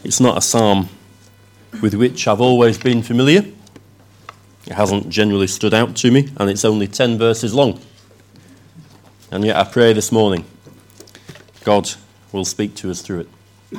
It's not a psalm with which I've always been familiar. It hasn't generally stood out to me, and it's only 10 verses long. And yet I pray this morning God will speak to us through it.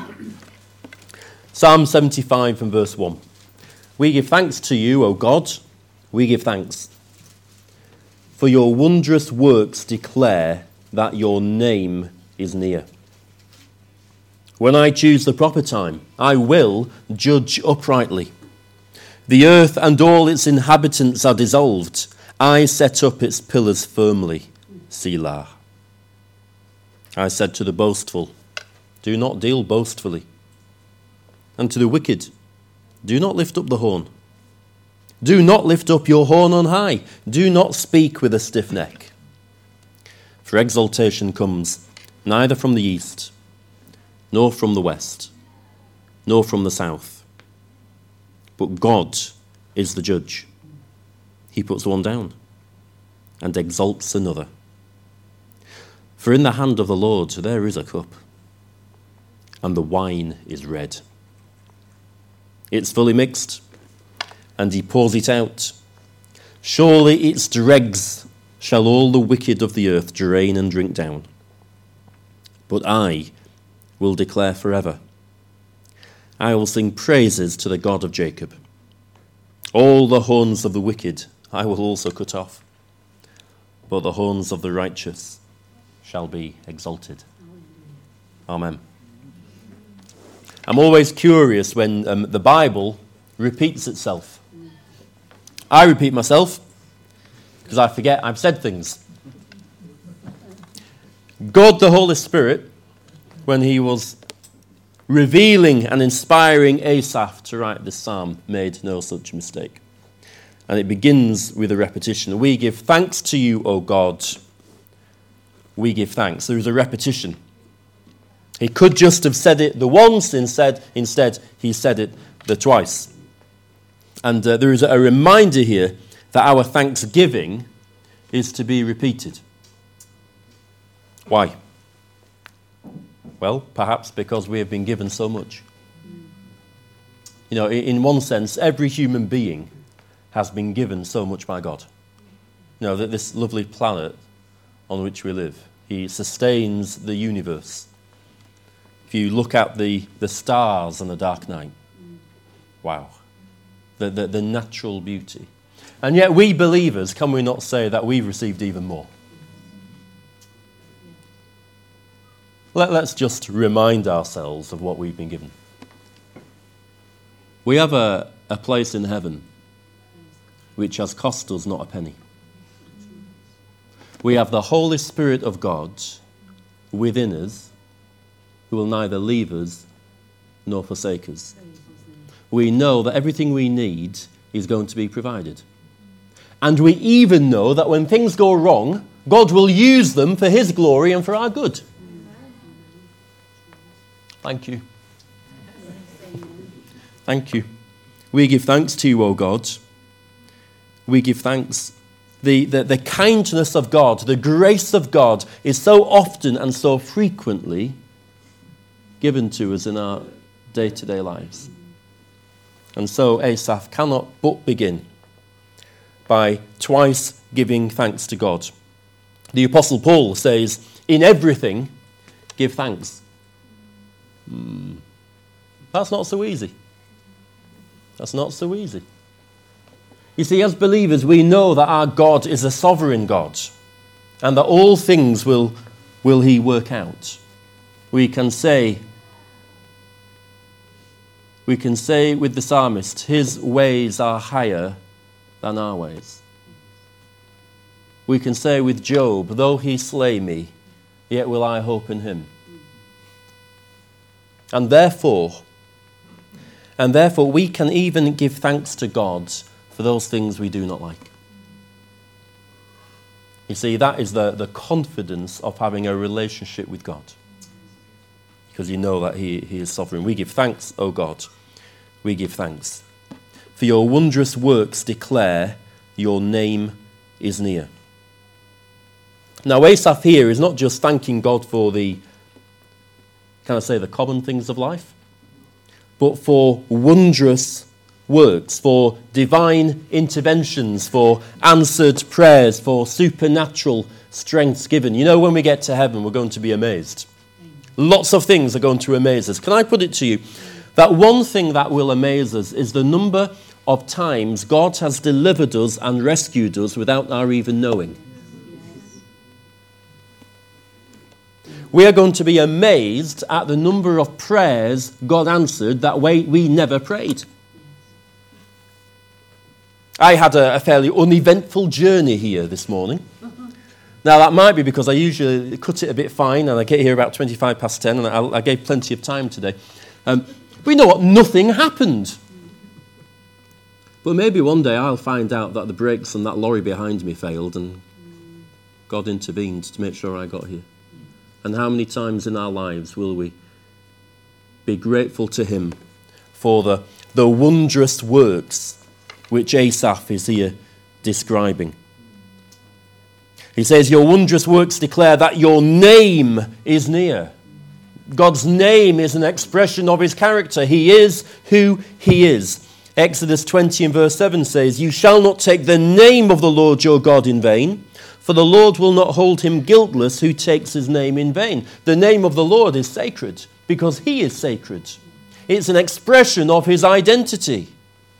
Psalm 75 and verse 1. We give thanks to you, O God, we give thanks. For your wondrous works declare that your name is near. When I choose the proper time, I will judge uprightly. The earth and all its inhabitants are dissolved. I set up its pillars firmly. Selah. I said to the boastful, do not deal boastfully. And to the wicked, do not lift up the horn. Do not lift up your horn on high. Do not speak with a stiff neck. For exaltation comes neither from the east, nor from the west, nor from the south. But God is the judge. He puts one down and exalts another. For in the hand of the Lord there is a cup, and the wine is red. It's fully mixed, and he pours it out. Surely its dregs shall all the wicked of the earth drain and drink down. But I will declare forever. I will sing praises to the God of Jacob. All the horns of the wicked I will also cut off, but the horns of the righteous shall be exalted. Amen. I'm always curious when the Bible repeats itself. I repeat myself because I forget I've said things. God the Holy Spirit, when he was revealing and inspiring Asaph to write this psalm, made no such mistake. And it begins with a repetition. We give thanks to you, O God. We give thanks. There is a repetition. He could just have said it the once, instead he said it the twice. And there is a reminder here that our thanksgiving is to be repeated. Why? Well, perhaps because we have been given so much. You know, in one sense, every human being has been given so much by God. You know, that this lovely planet on which we live, he sustains the universe. If you look at the stars on the dark night, wow, the natural beauty. And yet we believers, can we not say that we've received even more? Let's just remind ourselves of what we've been given. We have a place in heaven which has cost us not a penny. We have the Holy Spirit of God within us, who will neither leave us nor forsake us. We know that everything we need is going to be provided. And we even know that when things go wrong, God will use them for his glory and for our good. Thank you. Thank you. We give thanks to you, O God. We give thanks. The kindness of God, the grace of God is so often and so frequently given to us in our day-to-day lives. And so Asaph cannot but begin by twice giving thanks to God. The Apostle Paul says, in everything, give thanks. That's not so easy. That's not so easy. You see, as believers, we know that our God is a sovereign God and that all things will he work out. We can say with the psalmist, his ways are higher than our ways. We can say with Job, though he slay me, yet will I hope in him. And therefore, we can even give thanks to God for those things we do not like. You see, that is the confidence of having a relationship with God. Because you know that he is sovereign. We give thanks, O God. We give thanks. For your wondrous works declare your name is near. Now, Asaph here is not just thanking God for the common things of life, but for wondrous works, for divine interventions, for answered prayers, for supernatural strengths given. You know, when we get to heaven, we're going to be amazed. Lots of things are going to amaze us. Can I put it to you that one thing that will amaze us is the number of times God has delivered us and rescued us without our even knowing. We are going to be amazed at the number of prayers God answered that we never prayed. I had a fairly uneventful journey here this morning. Now, that might be because I usually cut it a bit fine and I get here about 25 past 10 and I gave plenty of time today. We know what? Nothing happened. But maybe one day I'll find out that the brakes on that lorry behind me failed and God intervened to make sure I got here. And how many times in our lives will we be grateful to him for the wondrous works which Asaph is here describing. He says, your wondrous works declare that your name is near. God's name is an expression of his character. He is who he is. Exodus 20 and verse 7 says, you shall not take the name of the Lord your God in vain, for the Lord will not hold him guiltless who takes his name in vain. The name of the Lord is sacred because he is sacred. It's an expression of his identity.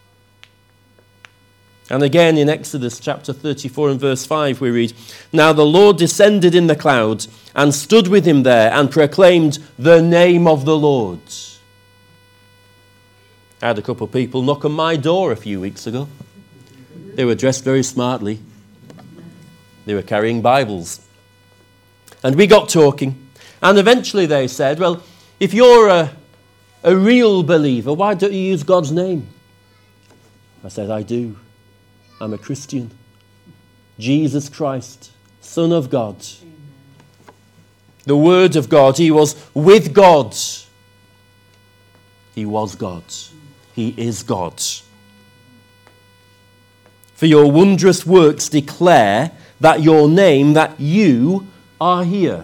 And again in Exodus chapter 34 and verse 5 we read, now the Lord descended in the cloud and stood with him there and proclaimed the name of the Lord. I had a couple of people knock on my door a few weeks ago. They were dressed very smartly. They were carrying Bibles. And we got talking. And eventually they said, well, if you're a real believer, why don't you use God's name? I said, I do. I'm a Christian. Jesus Christ, Son of God. The Word of God. He was with God. He was God. He is God. For your wondrous works declare that your name, that you are here.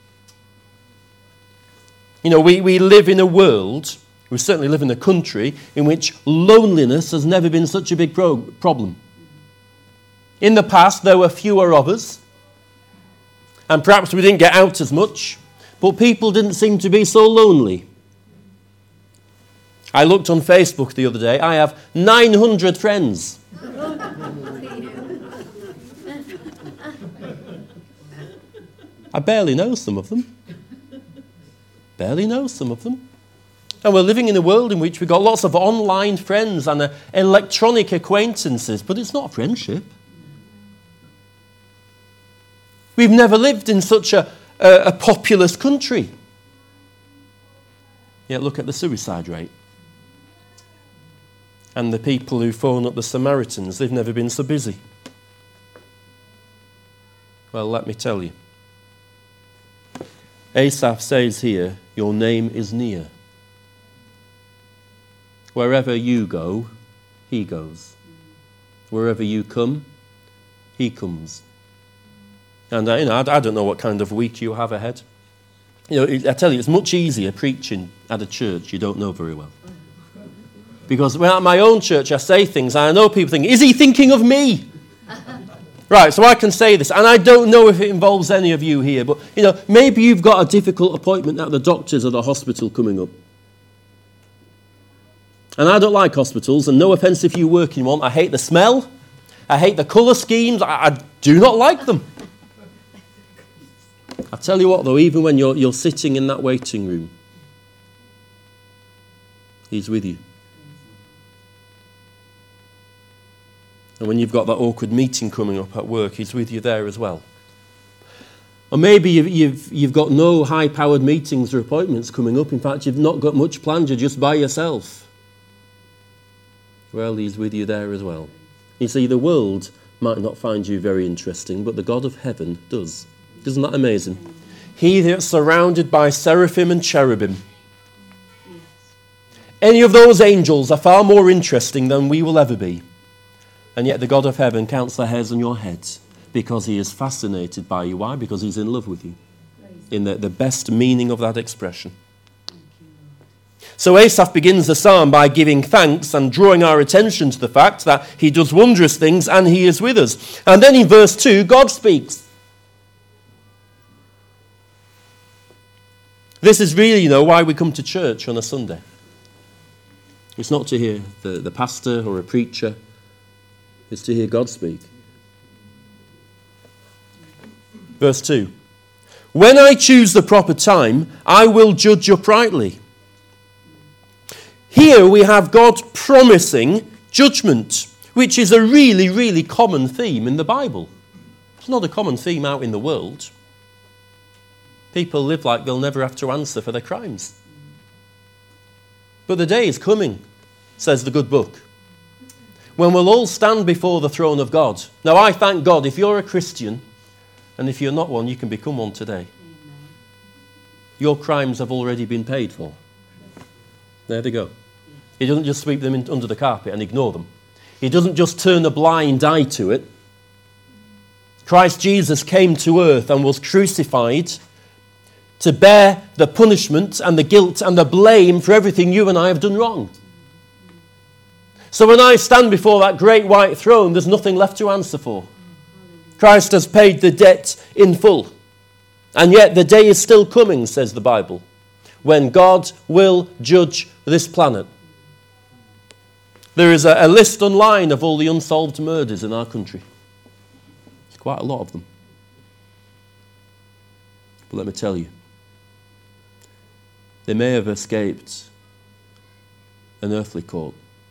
You know, we live in a world, we certainly live in a country, in which loneliness has never been such a big problem. In the past, there were fewer of us, and perhaps we didn't get out as much, but people didn't seem to be so lonely. I looked on Facebook the other day. I have 900 friends. I barely know some of them. And we're living in a world in which we've got lots of online friends and electronic acquaintances, but it's not friendship. We've never lived in such a populous country. Yet look at the suicide rate. And the people who phone up the Samaritans, they've never been so busy. Well, let me tell you. Asaph says here, your name is near. Wherever you go, he goes. Wherever you come, he comes. And I don't know what kind of week you have ahead. You know, I tell you, it's much easier preaching at a church you don't know very well. Because when at my own church I say things, and I know people think, is he thinking of me? Right, so I can say this, and I don't know if it involves any of you here, but, you know, maybe you've got a difficult appointment at the doctor's or the hospital coming up. And I don't like hospitals, and no offence if you work in one. I hate the smell. I hate the colour schemes. I do not like them. I tell you what, though, even when you're sitting in that waiting room, he's with you. And when you've got that awkward meeting coming up at work, he's with you there as well. Or maybe you've got no high-powered meetings or appointments coming up. In fact, you've not got much planned. You're just by yourself. Well, he's with you there as well. You see, the world might not find you very interesting, but the God of heaven does. Isn't that amazing? He that's surrounded by seraphim and cherubim. Any of those angels are far more interesting than we will ever be. And yet the God of heaven counts the hairs on your head because he is fascinated by you. Why? Because he's in love with you. In the best meaning of that expression. So Asaph begins the psalm by giving thanks and drawing our attention to the fact that he does wondrous things and he is with us. And then in verse 2, God speaks. This is really, why we come to church on a Sunday. It's not to hear the pastor or a preacher. It's to hear God speak. Verse 2. When I choose the proper time, I will judge uprightly. Here we have God promising judgment, which is a really, really common theme in the Bible. It's not a common theme out in the world. People live like they'll never have to answer for their crimes. But the day is coming, says the good book, when we'll all stand before the throne of God. Now, I thank God if you're a Christian, and if you're not one, you can become one today. Your crimes have already been paid for. There they go. He doesn't just sweep them under the carpet and ignore them. He doesn't just turn a blind eye to it. Christ Jesus came to earth and was crucified to bear the punishment and the guilt and the blame for everything you and I have done wrong. So when I stand before that great white throne, there's nothing left to answer for. Christ has paid the debt in full. And yet the day is still coming, says the Bible, when God will judge this planet. There is a list online of all the unsolved murders in our country. There's quite a lot of them. But let me tell you, they may have escaped an earthly court,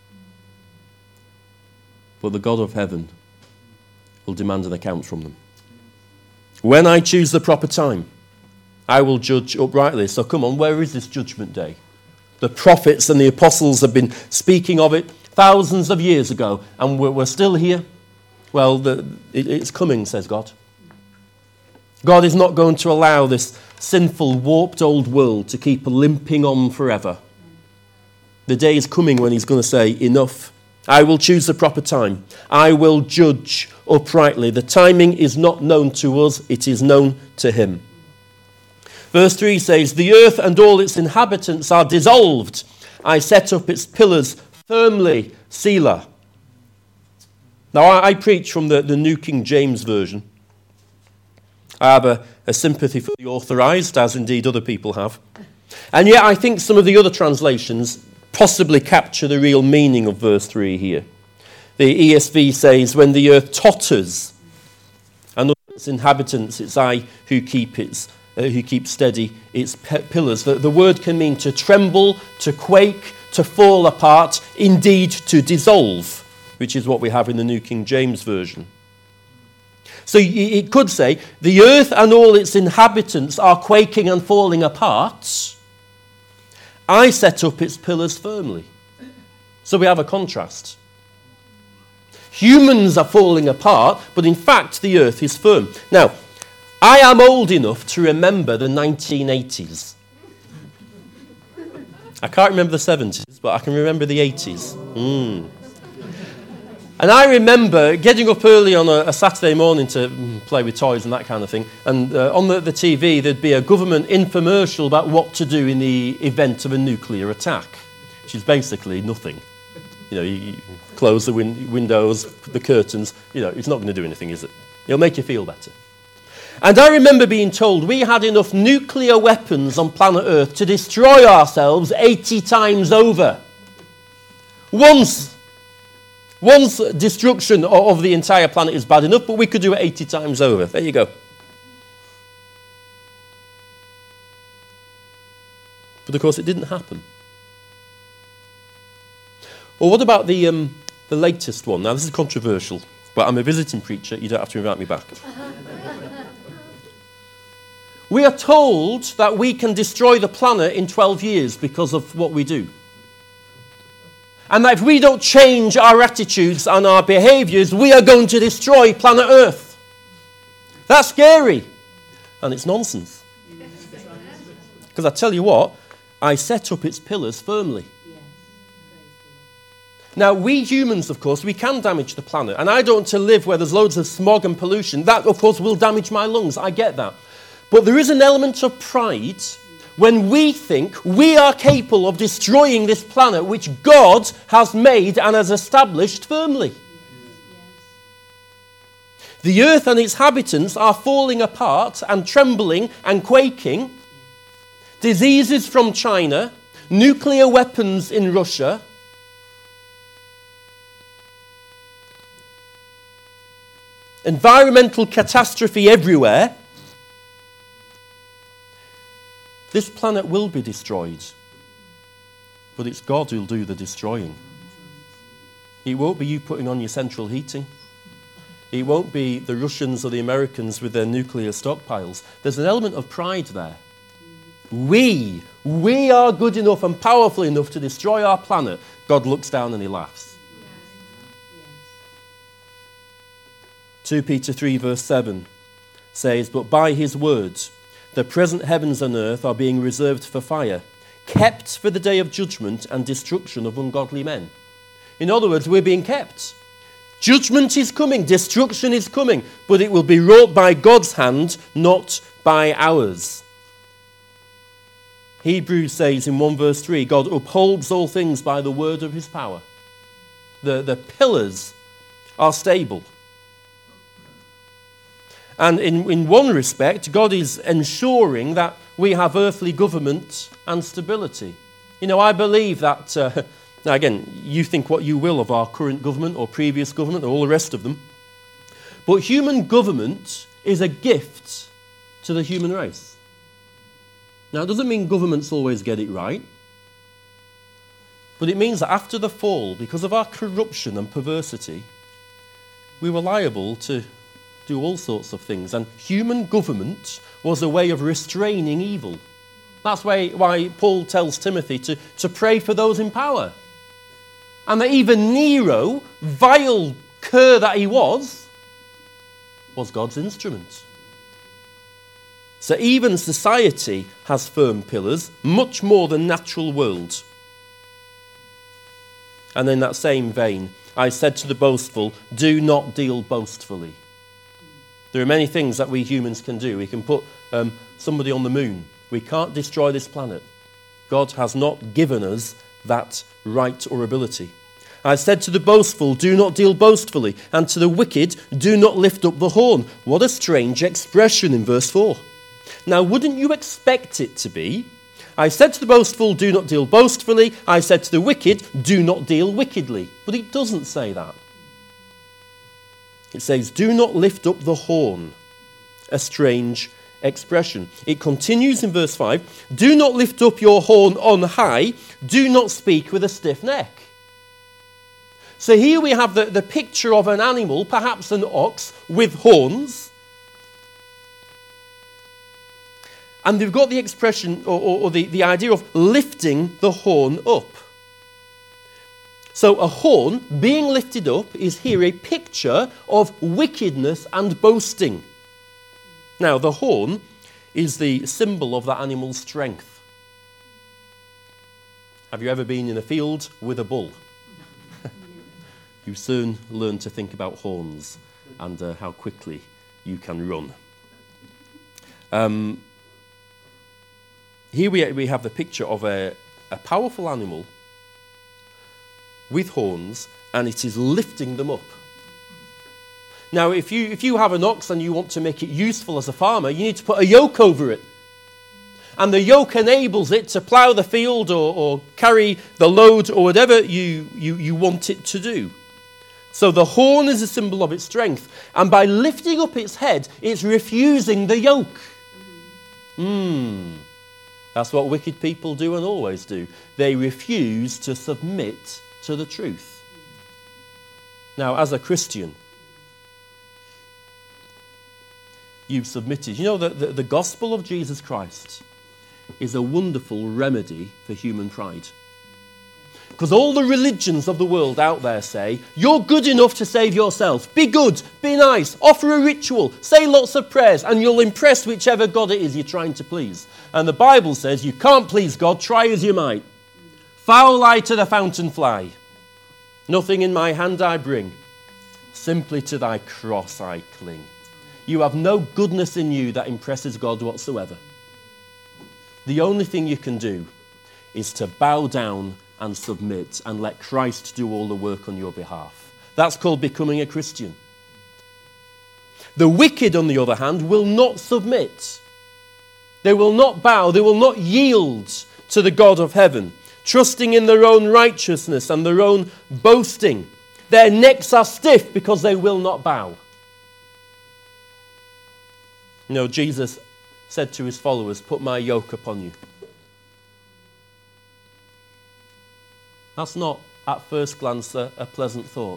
but the God of heaven will demand an account from them. When I choose the proper time, I will judge uprightly. So come on, where is this judgment day? The prophets and the apostles have been speaking of it thousands of years ago, and we're still here. Well, it's coming, says God. God is not going to allow this sinful, warped old world to keep limping on forever. The day is coming when he's going to say, enough. I will choose the proper time. I will judge uprightly. The timing is not known to us, it is known to him. Verse 3 says, the earth and all its inhabitants are dissolved. I set up its pillars firmly, Selah. Now, I preach from the New King James Version. I have a sympathy for the authorized, as indeed other people have. And yet I think some of the other translations possibly capture the real meaning of verse 3 here. The ESV says, when the earth totters and all its inhabitants, it's I who keep steady its pillars. The word can mean to tremble, to quake, to fall apart, indeed to dissolve, which is what we have in the New King James Version. So it could say, the earth and all its inhabitants are quaking and falling apart. I set up its pillars firmly. So we have a contrast. Humans are falling apart, but in fact the earth is firm. Now, I am old enough to remember the 1980s. I can't remember the 70s, but I can remember the 80s. And I remember getting up early on a Saturday morning to play with toys and that kind of thing. And on the TV, there'd be a government infomercial about what to do in the event of a nuclear attack, which is basically nothing. You close the windows, the curtains. It's not going to do anything, is it? It'll make you feel better. And I remember being told we had enough nuclear weapons on planet Earth to destroy ourselves 80 times over. Once destruction of the entire planet is bad enough, but we could do it 80 times over. There you go. But of course it didn't happen. Well, what about the latest one? Now this is controversial, but I'm a visiting preacher, you don't have to invite me back. We are told that we can destroy the planet in 12 years because of what we do. And that if we don't change our attitudes and our behaviours, we are going to destroy planet Earth. That's scary. And it's nonsense. Because I tell you what, I set up its pillars firmly. Now, we humans, of course, we can damage the planet. And I don't want to live where there's loads of smog and pollution. That, of course, will damage my lungs. I get that. But there is an element of pride when we think we are capable of destroying this planet which God has made and has established firmly. The earth and its inhabitants are falling apart and trembling and quaking. Diseases from China, nuclear weapons in Russia, environmental catastrophe everywhere. This planet will be destroyed, but it's God who'll do the destroying. It won't be you putting on your central heating. It won't be the Russians or the Americans with their nuclear stockpiles. There's an element of pride there. We are good enough and powerful enough to destroy our planet. God looks down and he laughs. 2 Peter 3 verse 7 says, "But by his words, the present heavens and earth are being reserved for fire, kept for the day of judgment and destruction of ungodly men." In other words, we're being kept. Judgment is coming, destruction is coming, but it will be wrought by God's hand, not by ours. Hebrews says in 1 verse 3, God upholds all things by the word of his power. The pillars are stable. And in one respect, God is ensuring that we have earthly government and stability. You know, I believe that, now again, you think what you will of our current government or previous government or all the rest of them, but human government is a gift to the human race. Now, it doesn't mean governments always get it right, but it means that after the fall, because of our corruption and perversity, we were liable to do all sorts of things. And human government was a way of restraining evil. That's why Paul tells Timothy to pray for those in power. And that even Nero, vile cur that he was God's instrument. So even society has firm pillars, much more than natural world. And in that same vein, I said to the boastful, do not deal boastfully. There are many things that we humans can do. We can put somebody on the moon. We can't destroy this planet. God has not given us that right or ability. I said to the boastful, do not deal boastfully, and to the wicked, do not lift up the horn. What a strange expression in verse 4. Now, wouldn't you expect it to be, I said to the boastful, do not deal boastfully. I said to the wicked, do not deal wickedly. But it doesn't say that. It says, do not lift up the horn. A strange expression. It continues in verse 5, do not lift up your horn on high. Do not speak with a stiff neck. So here we have the picture of an animal, perhaps an ox, with horns. And they've got the expression or the idea of lifting the horn up. So a horn being lifted up is here a picture of wickedness and boasting. Now the horn is the symbol of that animal's strength. Have you ever been in a field with a bull? You soon learn to think about horns and how quickly you can run. Here we have the picture of a powerful animal with horns, and it is lifting them up. Now, if you have an ox and you want to make it useful as a farmer, you need to put a yoke over it. And the yoke enables it to plough the field or carry the load or whatever you want it to do. So the horn is a symbol of its strength. And by lifting up its head, it's refusing the yoke. That's what wicked people do and always do. They refuse to submit to the truth. Now, as a Christian, you've submitted. You know that the gospel of Jesus Christ is a wonderful remedy for human pride. Because all the religions of the world out there say, you're good enough to save yourself. Be good, be nice, offer a ritual, say lots of prayers, and you'll impress whichever God it is you're trying to please. And the Bible says you can't please God, try as you might. Foul I to the fountain fly. Nothing in my hand I bring. Simply to thy cross I cling. You have no goodness in you that impresses God whatsoever. The only thing you can do is to bow down and submit and let Christ do all the work on your behalf. That's called becoming a Christian. The wicked, on the other hand, will not submit. They will not bow, they will not yield to the God of heaven, trusting in their own righteousness and their own boasting. Their necks are stiff because they will not bow. You know, Jesus said to his followers, "Put my yoke upon you." That's not, at first glance, a pleasant thought.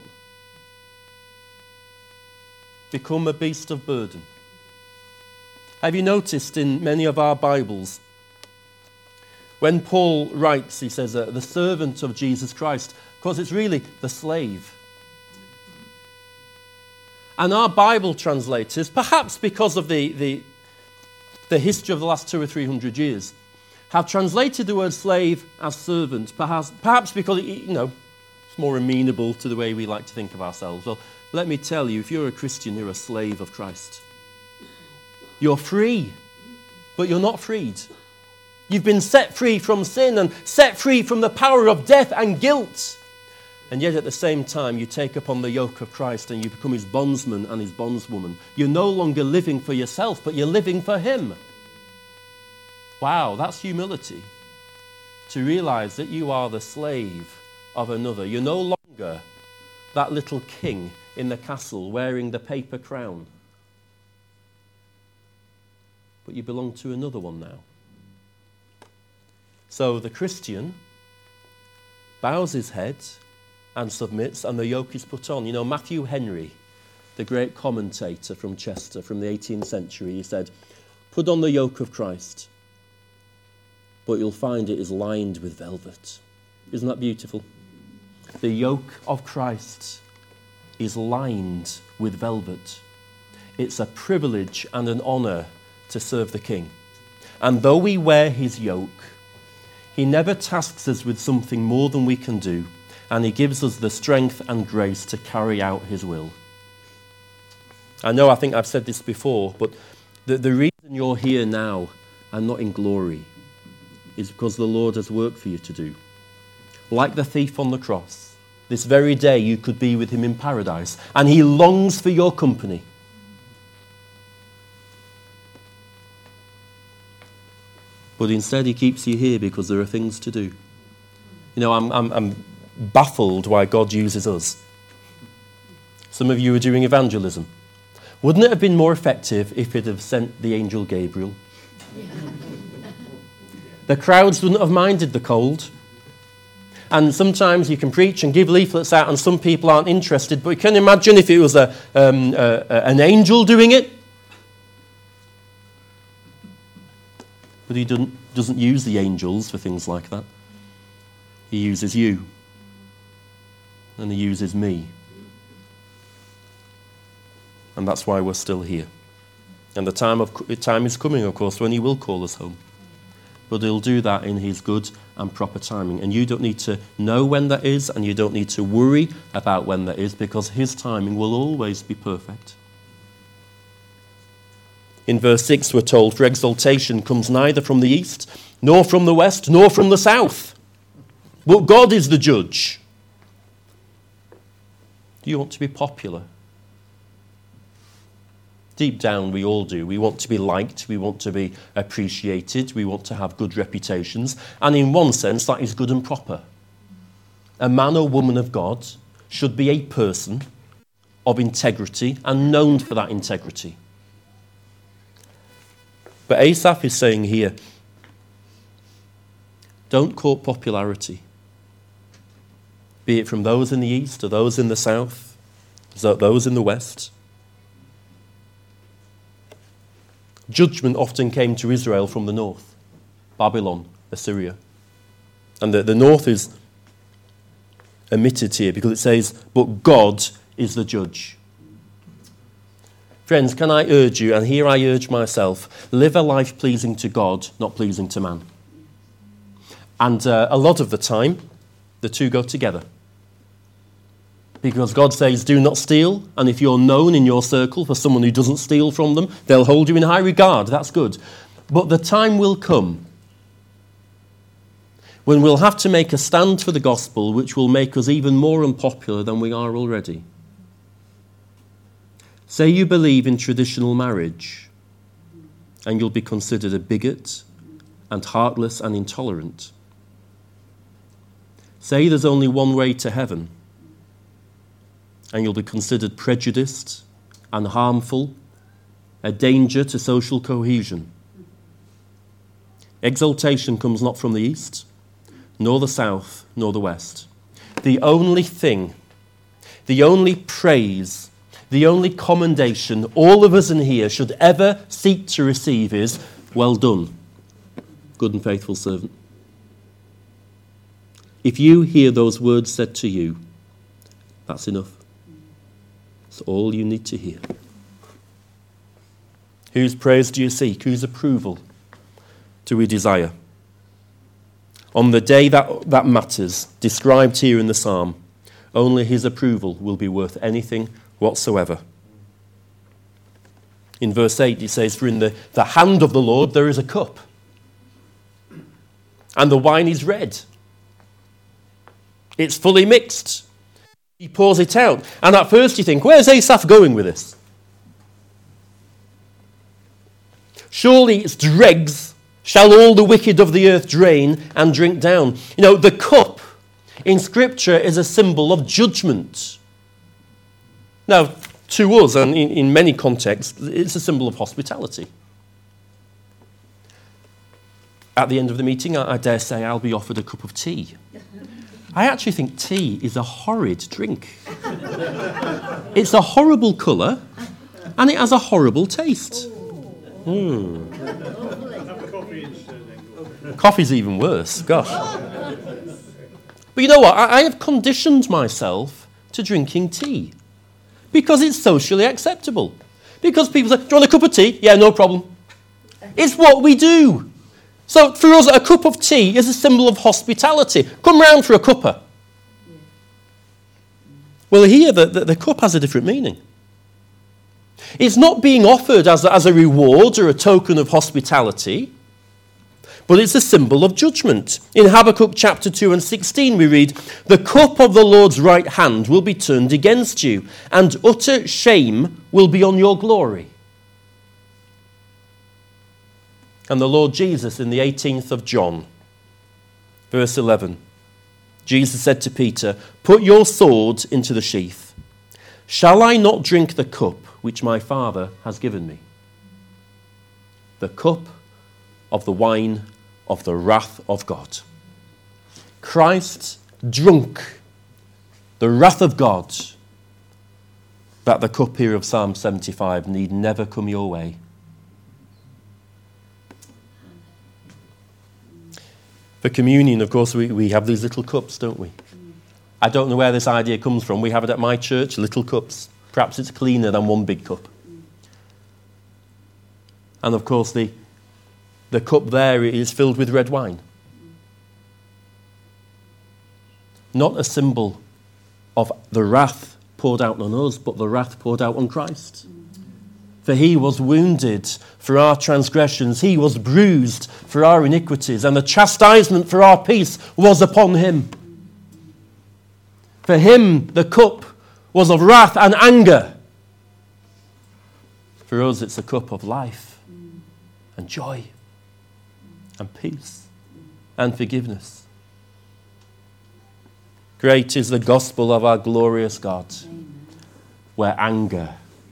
Become a beast of burden. Have you noticed in many of our Bibles, when Paul writes, he says, the servant of Jesus Christ, because it's really the slave. And our Bible translators, perhaps because of the history of the last 200 or 300 years, have translated the word slave as servant, perhaps because it's more amenable to the way we like to think of ourselves. Well, let me tell you, if you're a Christian, you're a slave of Christ. You're free, but you're not freed. You've been set free from sin and set free from the power of death and guilt. And yet at the same time, you take upon the yoke of Christ and you become his bondsman and his bondswoman. You're no longer living for yourself, but you're living for him. Wow, that's humility. To realize that you are the slave of another. You're no longer that little king in the castle wearing the paper crown. But you belong to another one now. So the Christian bows his head and submits, and the yoke is put on. You know, Matthew Henry, the great commentator from Chester from the 18th century, he said, "Put on the yoke of Christ, but you'll find it is lined with velvet." Isn't that beautiful? The yoke of Christ is lined with velvet. It's a privilege and an honour to serve the King. And though we wear his yoke, he never tasks us with something more than we can do, and he gives us the strength and grace to carry out his will. I think I've said this before, but the reason you're here now and not in glory is because the Lord has work for you to do. Like the thief on the cross, this very day you could be with him in paradise, and he longs for your company. But instead he keeps you here because there are things to do. You know, I'm baffled why God uses us. Some of you are doing evangelism. Wouldn't it have been more effective if it had sent the angel Gabriel? The crowds wouldn't have minded the cold. And sometimes you can preach and give leaflets out and some people aren't interested, but you can imagine if it was an angel doing it. But he doesn't use the angels for things like that. He uses you. And he uses me. And that's why we're still here. And the time is coming, of course, when he will call us home. But he'll do that in his good and proper timing. And you don't need to know when that is, and you don't need to worry about when that is, because his timing will always be perfect. In verse 6 we're told, "For exaltation comes neither from the east, nor from the west, nor from the south. But God is the judge." Do you want to be popular? Deep down we all do. We want to be liked, we want to be appreciated, we want to have good reputations. And in one sense that is good and proper. A man or woman of God should be a person of integrity and known for that integrity. But Asaph is saying here, don't court popularity. Be it from those in the east or those in the south, those in the west. Judgment often came to Israel from the north, Babylon, Assyria. And the north is omitted here because it says, "But God is the judge." Friends, can I urge you, and here I urge myself, live a life pleasing to God, not pleasing to man. And a lot of the time, the two go together. Because God says, do not steal, and if you're known in your circle for someone who doesn't steal from them, they'll hold you in high regard. That's good. But the time will come when we'll have to make a stand for the gospel which will make us even more unpopular than we are already. Say you believe in traditional marriage, and you'll be considered a bigot and heartless and intolerant. Say there's only one way to heaven, and you'll be considered prejudiced and harmful, a danger to social cohesion. Exaltation comes not from the east, nor the south, nor the west. The only thing, the only praise, the only commendation all of us in here should ever seek to receive is, well done, good and faithful servant. If you hear those words said to you, that's enough. It's all you need to hear. Whose praise do you seek? Whose approval do we desire? On the day that matters, described here in the psalm, only his approval will be worth anything whatsoever. In verse 8 it says, for in the hand of the Lord there is a cup, and the wine is red. It's fully mixed. He pours it out. And at first you think, where's Asaph going with this? Surely its dregs shall all the wicked of the earth drain and drink down. You know, the cup in Scripture is a symbol of judgment. Now, to us, and in many contexts, it's a symbol of hospitality. At the end of the meeting, I dare say I'll be offered a cup of tea. I actually think tea is a horrid drink. It's a horrible colour, and it has a horrible taste. Coffee's even worse, gosh. But you know what? I have conditioned myself to drinking tea because it's socially acceptable. Because people say, do you want a cup of tea? Yeah, no problem. It's what we do. So for us, a cup of tea is a symbol of hospitality. Come round for a cuppa. Well, here the cup has a different meaning. It's not being offered as a reward or a token of hospitality, but it's a symbol of judgment. In Habakkuk chapter 2 and 16 we read, the cup of the Lord's right hand will be turned against you, and utter shame will be on your glory. And the Lord Jesus in the 18th of John, verse 11, Jesus said to Peter, put your sword into the sheath. Shall I not drink the cup which my Father has given me? The cup of the wine of the wrath of God. Christ drunk the wrath of God, that the cup here of Psalm 75 need never come your way. For communion, of course, we have these little cups, don't we? I don't know where this idea comes from. We have it at my church, little cups. Perhaps it's cleaner than one big cup. And of course, the cup there is filled with red wine. Not a symbol of the wrath poured out on us, but the wrath poured out on Christ. For he was wounded for our transgressions, he was bruised for our iniquities, and the chastisement for our peace was upon him. For him, the cup was of wrath and anger. For us, it's a cup of life and joy and peace and forgiveness. Great is the gospel of our glorious God, where anger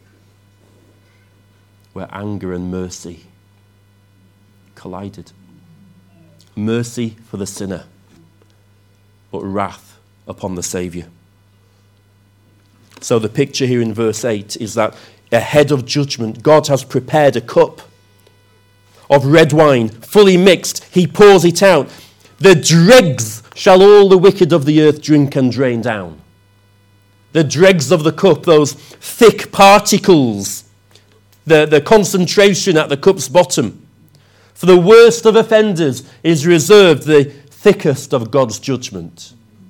and mercy collided. Mercy for the sinner, but wrath upon the Saviour. So the picture here in verse 8 is that ahead of judgment, God has prepared a cup of red wine, fully mixed. He pours it out. The dregs shall all the wicked of the earth drink and drain down. The dregs of the cup, those thick particles, the concentration at the cup's bottom. For the worst of offenders is reserved the thickest of God's judgment.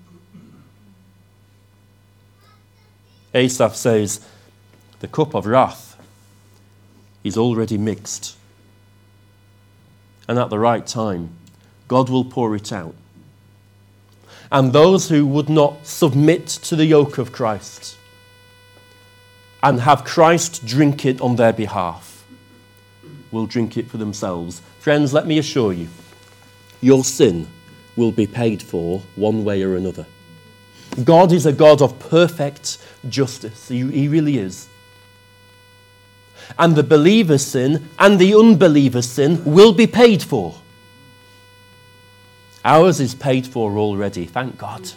Asaph says, the cup of wrath is already mixed. And at the right time, God will pour it out. And those who would not submit to the yoke of Christ and have Christ drink it on their behalf will drink it for themselves. Friends, let me assure you, your sin will be paid for one way or another. God is a God of perfect justice. He really is. And the believer's sin and the unbeliever's sin will be paid for. Ours is paid for already, thank God.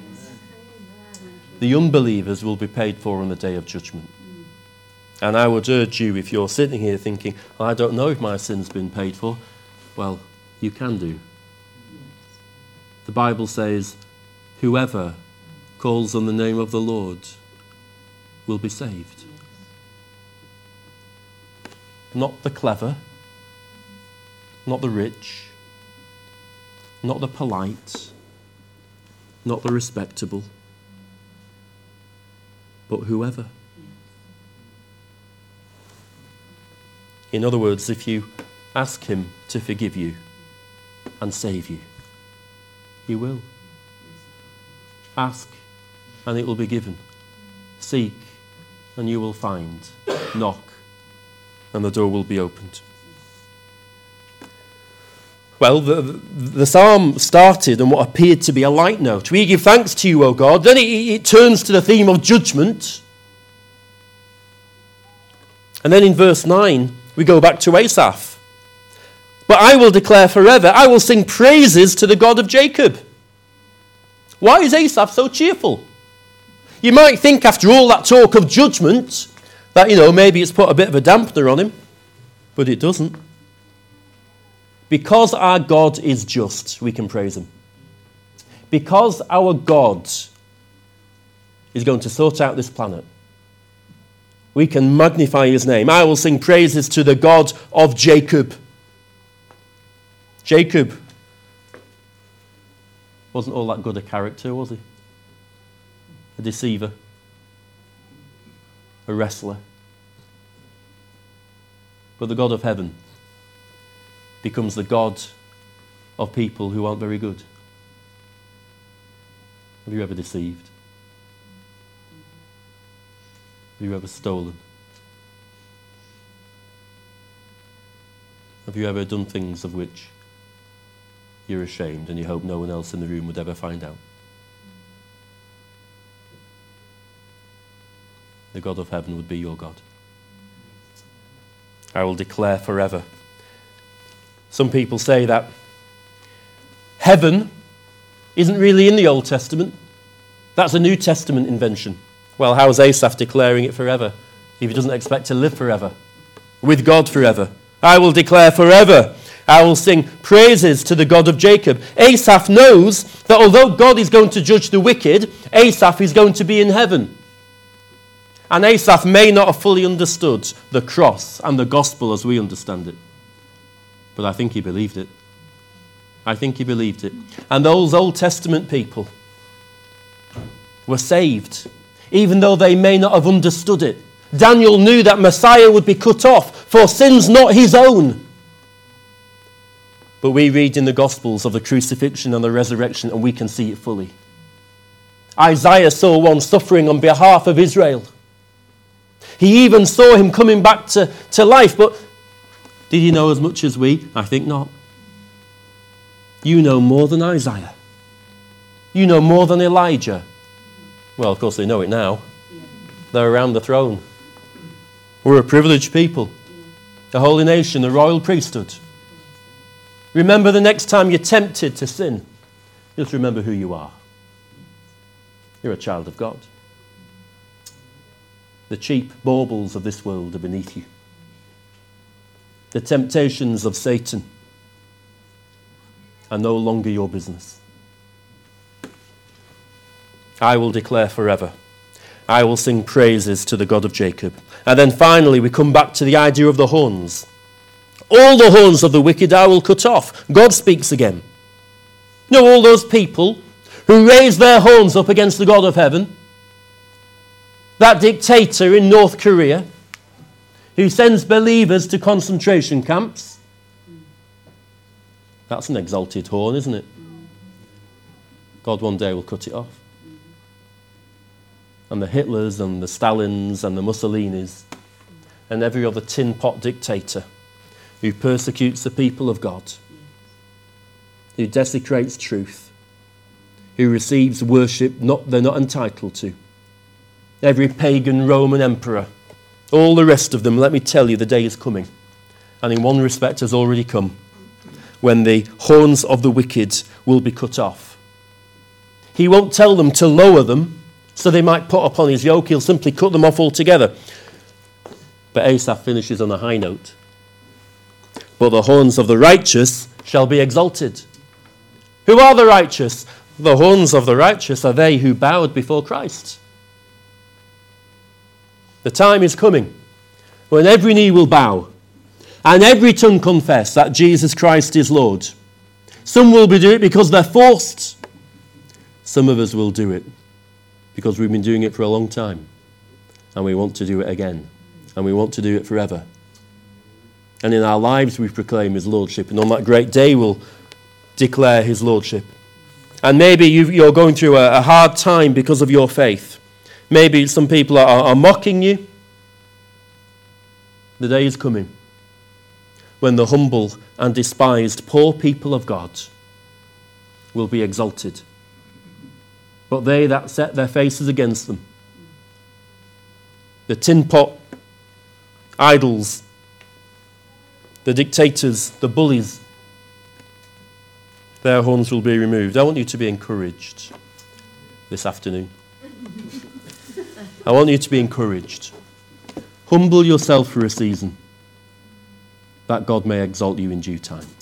The unbelievers will be paid for on the day of judgment. And I would urge you, if you're sitting here thinking, I don't know if my sin's been paid for, well, you can do. The Bible says, whoever calls on the name of the Lord will be saved. Not the clever, not the rich, not the polite, not the respectable, but whoever. In other words, if you ask him to forgive you and save you, he will. Ask and it will be given. Seek and you will find. Knock and the door will be opened. Well, the psalm started on what appeared to be a light note. We give thanks to you, O God. Then it turns to the theme of judgment. And then in verse 9, we go back to Asaph. But I will declare forever, I will sing praises to the God of Jacob. Why is Asaph so cheerful? You might think after all that talk of judgment that, maybe it's put a bit of a dampener on him. But it doesn't. Because our God is just, we can praise him. Because our God is going to sort out this planet, we can magnify his name. I will sing praises to the God of Jacob. Jacob wasn't all that good a character, was he? A deceiver. A wrestler. But the God of heaven becomes the God of people who aren't very good. Have you ever deceived? Have you ever stolen? Have you ever done things of which you're ashamed and you hope no one else in the room would ever find out? The God of heaven would be your God. I will declare forever. Some people say that heaven isn't really in the Old Testament. That's a New Testament invention. Well, how's Asaph declaring it forever if he doesn't expect to live forever? With God forever. I will declare forever. I will sing praises to the God of Jacob. Asaph knows that although God is going to judge the wicked, Asaph is going to be in heaven. And Asaph may not have fully understood the cross and the gospel as we understand it. But I think he believed it. I think he believed it. And those Old Testament people were saved, even though they may not have understood it. Daniel knew that Messiah would be cut off for sins not his own. But we read in the Gospels of the crucifixion and the resurrection, and we can see it fully. Isaiah saw one suffering on behalf of Israel. He even saw him coming back to life, but did he know as much as we? I think not. You know more than Isaiah. You know more than Elijah. Well, of course they know it now. They're around the throne. We're a privileged people. The holy nation, the royal priesthood. Remember the next time you're tempted to sin, just remember who you are. You're a child of God. The cheap baubles of this world are beneath you. The temptations of Satan are no longer your business. I will declare forever. I will sing praises to the God of Jacob. And then finally we come back to the idea of the horns. All the horns of the wicked I will cut off. God speaks again. No, all those people who raise their horns up against the God of heaven, that dictator in North Korea who sends believers to concentration camps, that's an exalted horn, isn't it? God one day will cut it off. And the Hitlers and the Stalins and the Mussolinis and every other tin pot dictator who persecutes the people of God, who desecrates truth, who receives worship they're not entitled to. Every pagan Roman emperor, all the rest of them, let me tell you, the day is coming. And in one respect has already come, when the horns of the wicked will be cut off. He won't tell them to lower them, so they might put upon his yoke. He'll simply cut them off altogether. But Asaph finishes on a high note. But the horns of the righteous shall be exalted. Who are the righteous? The horns of the righteous are they who bowed before Christ. The time is coming when every knee will bow and every tongue confess that Jesus Christ is Lord. Some will do it because they're forced. Some of us will do it because we've been doing it for a long time and we want to do it again and we want to do it forever. And in our lives we proclaim his lordship, and on that great day we'll declare his lordship. And maybe you're going through a hard time because of your faith. Maybe some people are mocking you. The day is coming when the humble and despised poor people of God will be exalted. But they that set their faces against them, the tin pot idols, the dictators, the bullies, their horns will be removed. I want you to be encouraged this afternoon. I want you to be encouraged. Humble yourself for a season, that God may exalt you in due time.